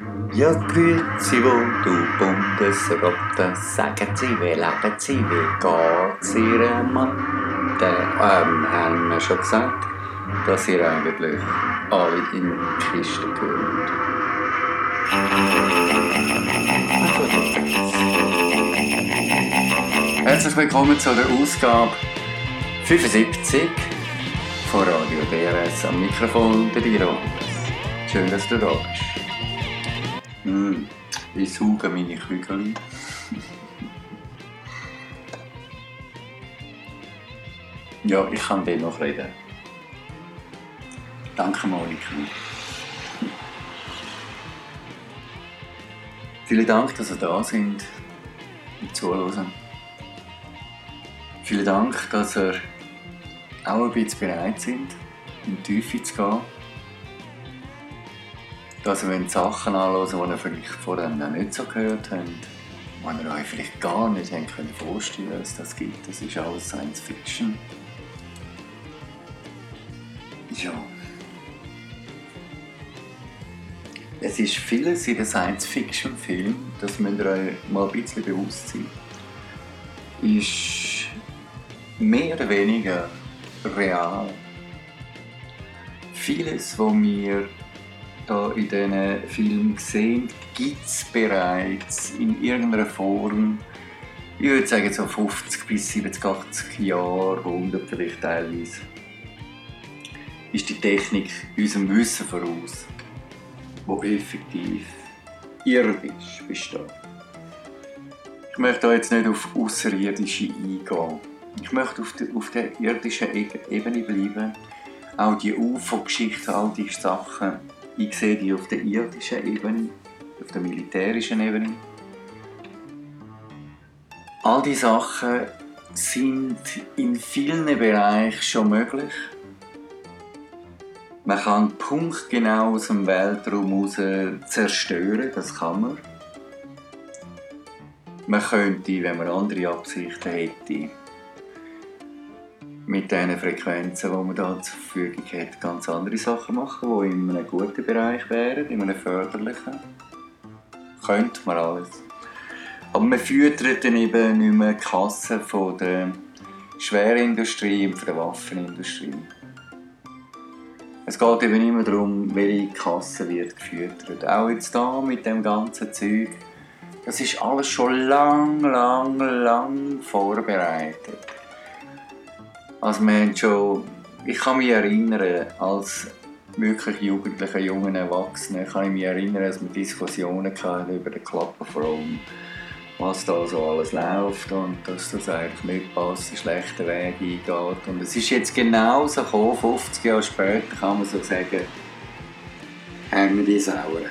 Ja, grüezi wohl, du Bundesrotte, sagen Sie, wie leben Sie, wie geht's Ihrer Mathe? Haben wir schon gesagt, dass ihr eigentlich alle in die Kiste gehört? Herzlich willkommen zu der Ausgabe 75 von Radio DRS, am Mikrofon der Diro. Schön, dass du da bist. Ich sauge meine Kügel. Ja, ich kann den noch reden. Danke, Monika. Vielen Dank, dass ihr da sind und zuhören. Vielen Dank, dass ihr auch ein bisschen bereit sind, in die Tiefe zu gehen. Dass ihr Sachen anhören, die ihr vielleicht vorher noch nicht so gehört habt, die ihr euch vielleicht gar nicht vorstellen könnt, dass es das gibt. Das ist alles Science Fiction. Ja. Es ist vieles in den Science-Fiction-Filmen, das müsst ihr euch mal ein bisschen bewusst sein, ist mehr oder weniger real. Vieles, was wir hier in diesen Filmen sehen, gibt es bereits in irgendeiner Form. Ich würde sagen so 50 bis 70, 80 Jahre, 100 vielleicht teilweise, ist die Technik unserem Wissen voraus, die effektiv irdisch besteht. Ich möchte jetzt nicht auf Außerirdische eingehen. Ich möchte auf der irdischen Ebene bleiben. Auch die UFO-Geschichten, all diese Sachen, ich sehe die auf der irdischen Ebene, auf der militärischen Ebene. All diese Sachen sind in vielen Bereichen schon möglich. Man kann punktgenau aus dem Weltraum heraus zerstören, das kann man. Man könnte, wenn man andere Absichten hätte, mit diesen Frequenzen, die man da zur Verfügung hat, ganz andere Sachen machen, die in einem guten Bereich wären, in einem förderlichen. Könnte man alles. Aber man füttert dann eben nicht mehr die Kasse von der Schwerindustrie und von der Waffenindustrie. Es geht eben immer darum, welche Kasse wird gefüttert. Auch jetzt hier mit dem ganzen Zeug. Das ist alles schon lang vorbereitet. Also wir haben schon, ich kann mich erinnern, als wirklich jugendlicher, junger Erwachsener, kann ich mich erinnern, dass wir Diskussionen hatten über den Club of Rome, was da so alles läuft und dass das eigentlich nicht passt, einen schlechten Weg eingeht. Und es ist jetzt genauso gekommen, 50 Jahre später kann man so sagen, haben wir die Sauerei.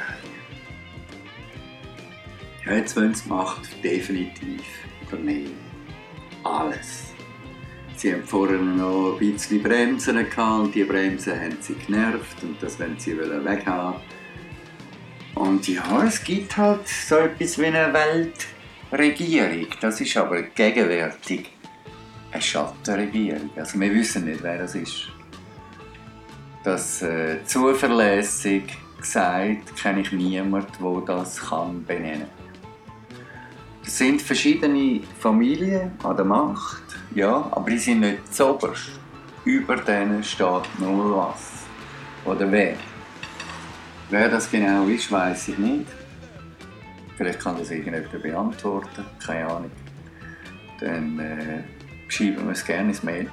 Jetzt wollen sie die Macht definitiv übernehmen. Alles. Sie haben vorher noch ein bisschen Bremsen gehabt und die Bremsen haben sie genervt und das wollen sie weghaben. Und ja, es gibt halt so etwas wie eine Weltregierung. Das ist aber gegenwärtig eine Schattenregierung. Also wir wissen nicht, wer das ist. Das zuverlässig gesagt kenne ich niemanden, der das benennen kann. Es sind verschiedene Familien an der Macht. Ja, aber die sind nicht zuoberst. Über denen steht nur was. Oder wer? Wer das genau ist, weiss ich nicht. Vielleicht kann das irgendjemand beantworten. Keine Ahnung. Dann schreiben wir es gerne ins Mail.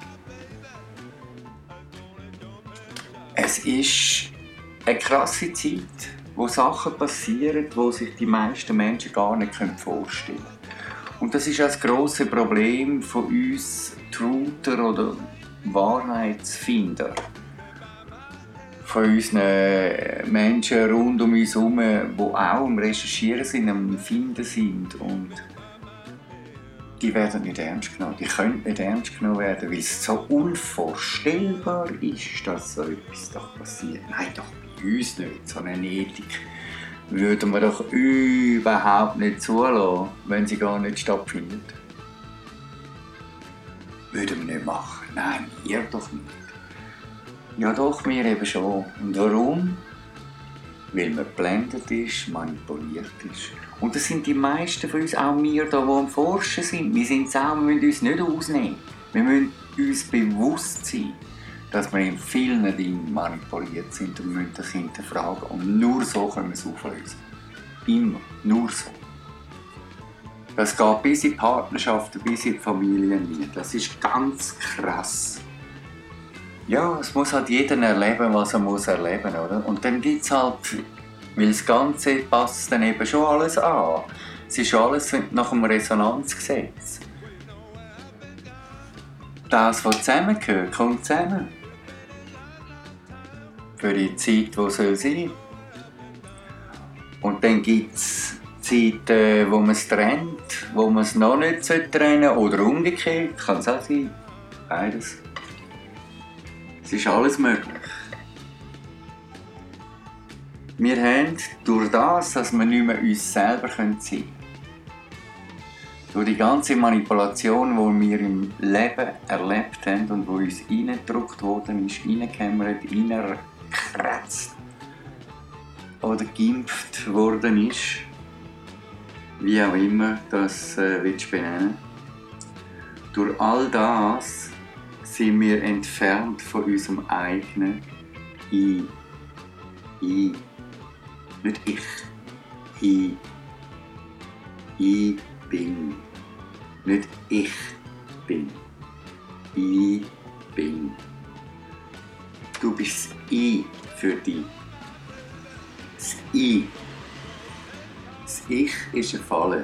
Es ist eine krasse Zeit, wo Sachen passieren, die sich die meisten Menschen gar nicht vorstellen können. Und das ist auch das grosse Problem von uns Truther oder Wahrheitsfinder. Von unseren Menschen rund um uns herum, die auch am Recherchieren sind, am Finden sind. Und die werden nicht ernst genommen. Die können nicht ernst genommen werden, weil es so unvorstellbar ist, dass so etwas doch passiert. Nein, doch bei uns nicht. So eine Ethik würden wir doch überhaupt nicht zulassen, wenn sie gar nicht stattfindet. Würden wir nicht machen. Nein, ihr doch nicht. Ja doch, wir eben schon. Und warum? weil man geblendet ist, manipuliert ist. Und das sind die meisten von uns, auch wir hier, die am Forschen sind. Wir sind es auch, wir müssen uns nicht ausnehmen. Wir müssen uns bewusst sein, dass wir in vielen Dingen manipuliert sind und müssen das hinterfragen. Und nur so können wir es auflösen. Immer. Nur so. Das geht bis in die Partnerschaften, bis in die Familien hinein. Das ist ganz krass. Ja, es muss halt jeder erleben, was er muss erleben, oder? Und dann gibt es halt, weil das Ganze passt dann eben schon alles an. Es ist alles nach dem Resonanzgesetz. Das, was zusammengehört, kommt zusammen. Für die Zeit, die soll sein. Und dann gibt es Zeiten, wo man es trennt, wo man es noch nicht trennen sollte, oder umgekehrt, kann es auch sein. Beides. Es ist alles möglich. Wir haben durch das, dass wir nicht mehr uns selber sein können, durch die ganze Manipulation, die wir im Leben erlebt haben und die uns reingedrückt worden ist, reingehämmert, reingekratzt oder geimpft worden ist, wie auch immer das willst benennen. Durch all das sind wir entfernt von unserem eigenen Ich. Nicht ich. Ich bin. Nicht ich bin. Ich bin. Du bist Ich für dich. Das Ich. Das Ich ist eine Falle.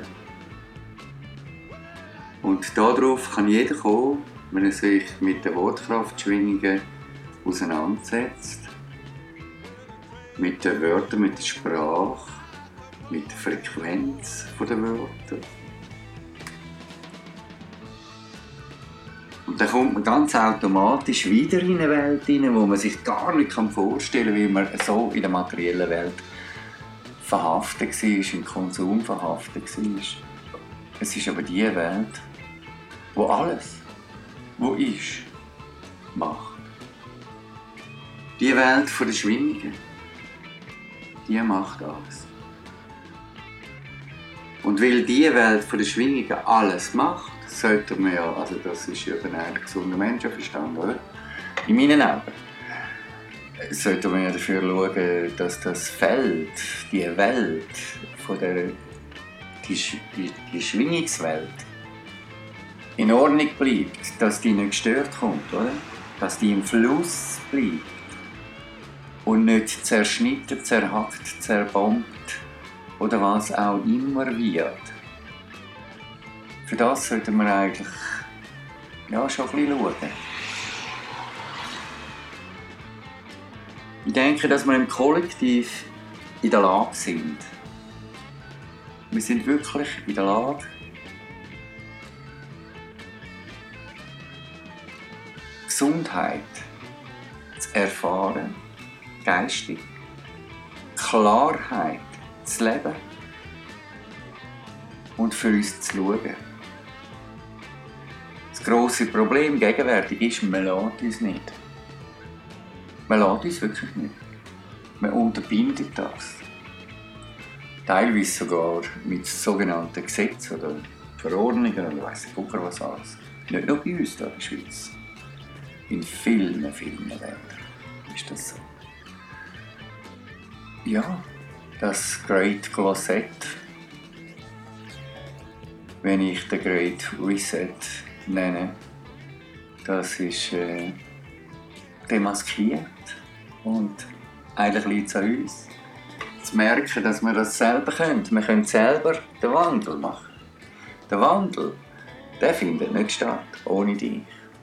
Und darauf kann jeder kommen, wenn er sich mit den Wortkraftschwingungen auseinandersetzt. Mit den Wörtern, mit der Sprache, mit der Frequenz der Wörter. Und dann kommt man ganz automatisch wieder in eine Welt hinein, wo man sich gar nicht vorstellen kann, wie man so in der materiellen Welt verhaftet war, im Konsum verhaftet war. Es ist aber die Welt, wo alles, wo ist, macht. Die Welt der Schwingungen, die macht alles. Und weil diese Welt der Schwingungen alles macht, sollte man ja, also das ist ja dann ein gesunder Menschenverstand, oder? In meinen Augen. Sollte man ja dafür schauen, dass das Feld, die Welt, die Schwingungswelt, in Ordnung bleibt, dass die nicht gestört kommt, oder? Dass die im Fluss bleibt und nicht zerschnitten, zerhackt, zerbombt oder was auch immer wird. Für das sollte man eigentlich ja, schon ein bisschen schauen. Ich denke, dass wir im Kollektiv in der Lage sind. Wir sind wirklich in der Lage, Gesundheit zu erfahren, geistig, Klarheit zu leben und für uns zu schauen. Das grosse Problem gegenwärtig ist, man lässt uns nicht. Man lässt uns wirklich nicht. Man unterbindet das. Teilweise sogar mit sogenannten Gesetzen oder Verordnungen oder weiss ich was alles. Nicht nur bei uns hier in der Schweiz. In vielen Ländern ist das so. Ja, das Great Reset, wenn ich den Great Reset nenne, das ist demaskiert und eigentlich liegt es an uns, zu merken, dass wir das selber können. Wir können selber den Wandel machen. Der Wandel, der findet nicht statt ohne dich.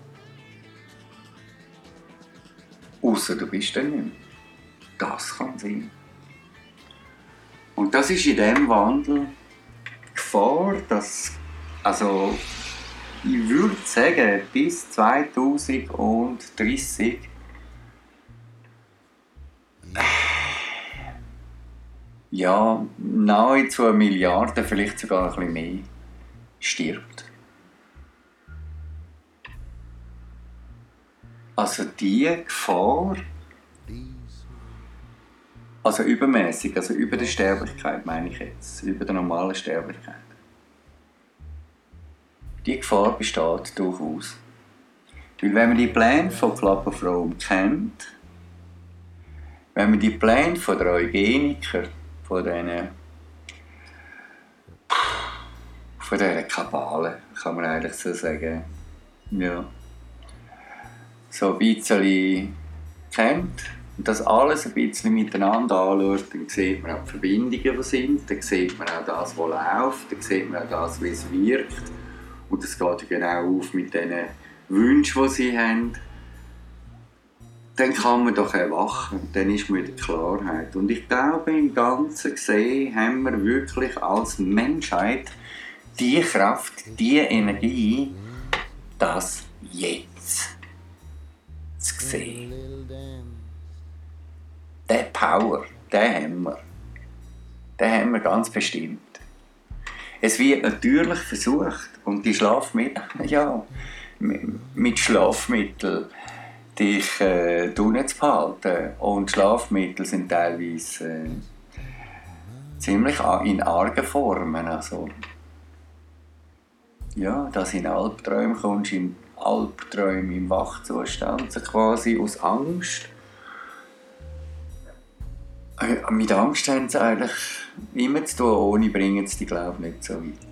Ausser du bist dann nicht mehr. Das kann sein. Und das ist in diesem Wandel die Gefahr, dass, also ich würde sagen, bis 2030 ja, nahezu 1 Milliarde, vielleicht sogar ein bisschen mehr, stirbt. Also die Gefahr Also übermäßig, also über der Sterblichkeit meine ich jetzt, über der normalen Sterblichkeit. Die Gefahr besteht durchaus. Weil wenn man die Pläne von Club of Rome kennt, wenn man die Pläne von der Eugeniker, von dieser Kabale, kann man eigentlich so sagen, ja, so ein bisschen kennt und das alles ein bisschen miteinander anschaut, dann sieht man auch die Verbindungen, die sind, dann sieht man auch das, was läuft, dann sieht man auch das, wie es wirkt. Und es geht genau auf mit diesen Wünschen, die sie haben. Dann kann man doch erwachen, dann ist man in der Klarheit. Und ich glaube, im Ganzen gesehen haben wir wirklich als Menschheit die Kraft, die Energie, das jetzt zu sehen. Der Power, den haben wir. Den haben wir ganz bestimmt. Es wird natürlich versucht, und die Schlafmittel, ja, mit Schlafmitteln dich unten zu behalten. Und Schlafmittel sind teilweise ziemlich in argen Formen. Also, ja, dass du in Albträume kommst, im Wachzustand, also quasi aus Angst. Mit Angst haben sie eigentlich immer zu tun, ohne bringen sie die, glaube ich, nicht so weit.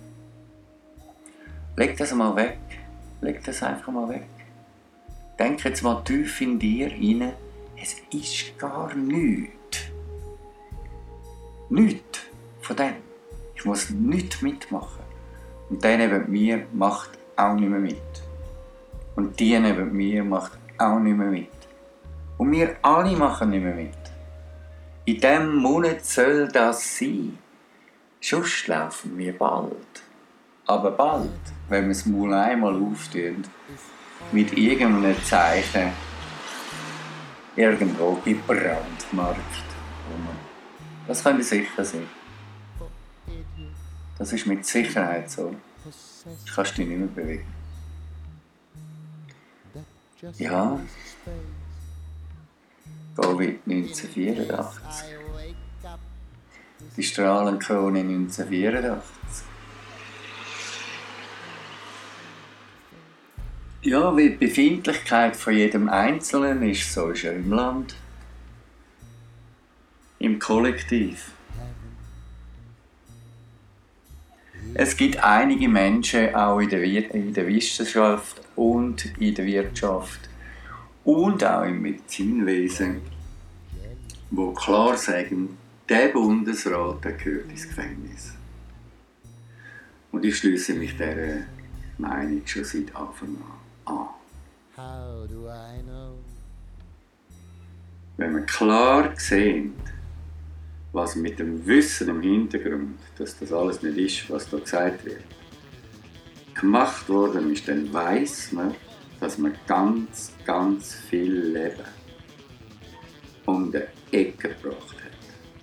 Leg das mal weg. Leg das einfach mal weg. Denk jetzt mal tief in dir rein, es ist gar nichts. Nichts von dem. Ich muss nichts mitmachen. Und der neben mir macht auch nicht mehr mit. Und die neben mir macht auch nicht mehr mit. Und wir alle machen nicht mehr mit. In diesem Monat soll das sein. Sonst laufen wir bald. Aber bald, wenn wir das Maul einmal auftun, mit irgendeinem Zeichen irgendwo im Brandmarkt. Das könnte sicher sein. Das ist mit Sicherheit so. Du kannst dich nicht mehr bewegen. Ja. Covid 1984. Die Strahlenkrone 1984. Ja, wie die Befindlichkeit von jedem Einzelnen ist, so ist er im Land. Im Kollektiv. Es gibt einige Menschen, auch in der Wissenschaft und in der Wirtschaft und auch im Medizinwesen, die klar sagen, der Bundesrat der gehört ins Gefängnis. Und ich schliesse mich dieser Meinung schon seit Anfang an. Wenn wir klar sehen, was mit dem Wissen im Hintergrund, dass das alles nicht ist, was da gesagt wird, gemacht worden ist, dann weiss man, dass man ganz, ganz viel Leben um die Ecke gebracht hat.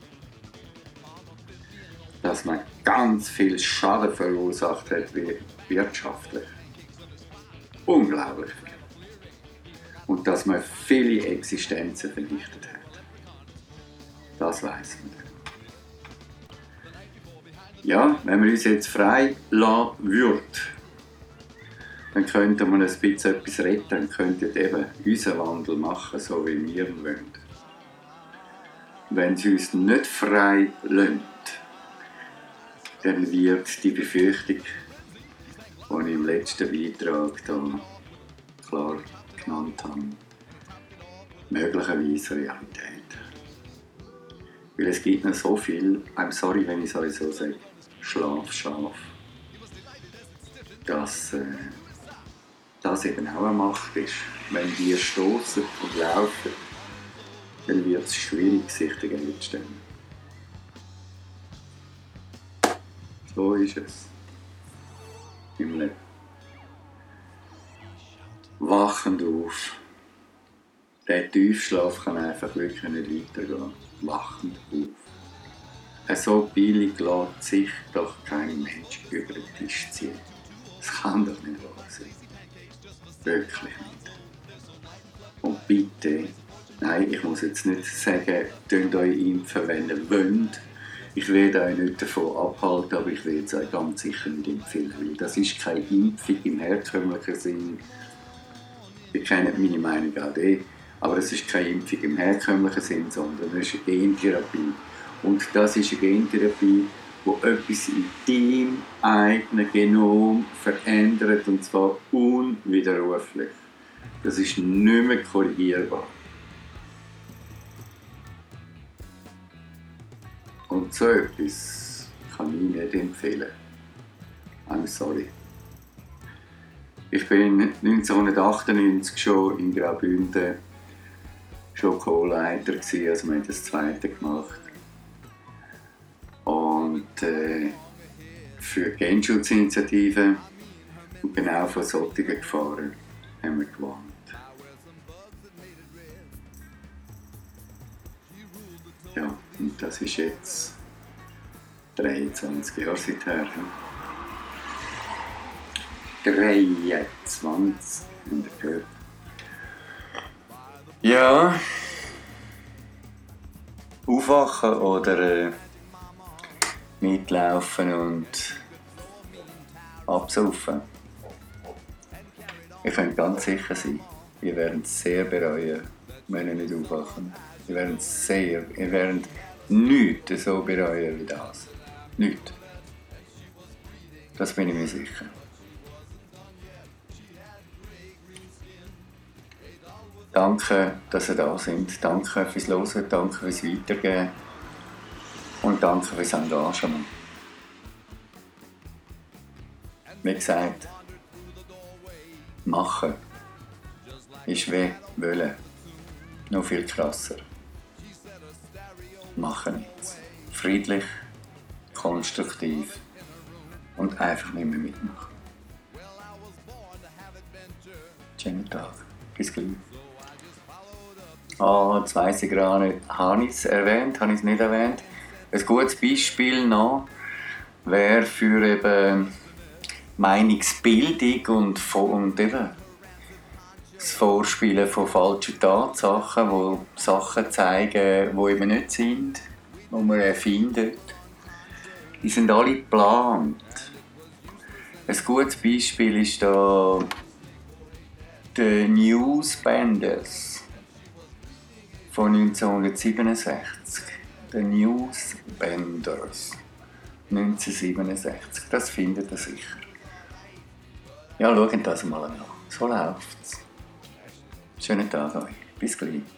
Dass man ganz viel Schaden verursacht hat, wirtschaftlich. Unglaublich viel. Und dass man viele Existenzen vernichtet hat. Das weiss man. Ja, wenn wir uns jetzt frei lassen würden, dann könnte man ein bisschen etwas retten und könnten eben unseren Wandel machen, so wie wir ihn wollen. Wenn sie uns nicht frei lassen, dann wird die Befürchtung, die ich im letzten Beitrag da klar genannt habe, möglicherweise Realität. Weil es gibt noch so viel, I'm sorry, wenn ich es so sage, Schlaf, dass das eben auch eine Macht ist. Wenn die stoßen und laufen, dann wird es schwierig, sich dagegen zu stellen. So ist es im Leben. Wachend auf. Der Tiefschlaf kann einfach wirklich nicht weitergehen. Wachend auf. So billig lässt sich doch kein Mensch über den Tisch ziehen. Das kann doch nicht wahr sein. Wirklich nicht. Und bitte, Nein, ich muss jetzt nicht sagen, könnt euch impfen, wenn ihr wollt. Ich werde euch nicht davon abhalten, aber ich werde es euch ganz sicher nicht empfehlen, weil das ist keine Impfung im herkömmlichen Sinn. Ihr kennt meine Meinung auch da, aber es ist keine Impfung im herkömmlichen Sinn, sondern es ist eine Gentherapie. Und das ist eine Gentherapie, die etwas in deinem eigenen Genom verändert, und zwar unwiderruflich. Das ist nicht mehr korrigierbar. Und so etwas kann ich nicht empfehlen. I'm sorry. Ich bin 1998 schon in Graubünden schon Co-Leiter gewesen, also wir haben das zweite gemacht. Und für die Genschutzinitiative und genau von solchen Gefahren haben wir gewarnt. Ja, und das ist jetzt 23 Jahre seither. 23, habt ihr gehört? Ja, aufwachen oder mitlaufen und absaufen. Ihr könnt ganz sicher sein, ihr werdet es sehr bereuen, wenn ihr nicht aufwacht. Ihr werdet nichts so bereuen wie das. Nichts. Das bin ich mir sicher. Danke, dass ihr da seid. Danke fürs Hören, danke fürs Weitergeben und danke fürs Engagement. Wie gesagt, machen ist wie wollen. Noch viel krasser. Machen jetzt. Friedlich, konstruktiv und einfach nicht mehr mitmachen. Schönen Tag. Bis gleich. Jetzt weiss ich gerade nicht, habe ich es erwähnt, habe ich es nicht erwähnt. Ein gutes Beispiel noch wäre für eben Meinungsbildung und eben das Vorspielen von falschen Tatsachen, wo Sachen zeigen, die eben nicht sind, die man erfindet. Die sind alle geplant. Ein gutes Beispiel ist da die Newsbenders von 1967. The Newsbenders 1967. Das findet ihr sicher. Ja, schaut das mal an. So läuft's. Schönen Tag euch. Bis gleich.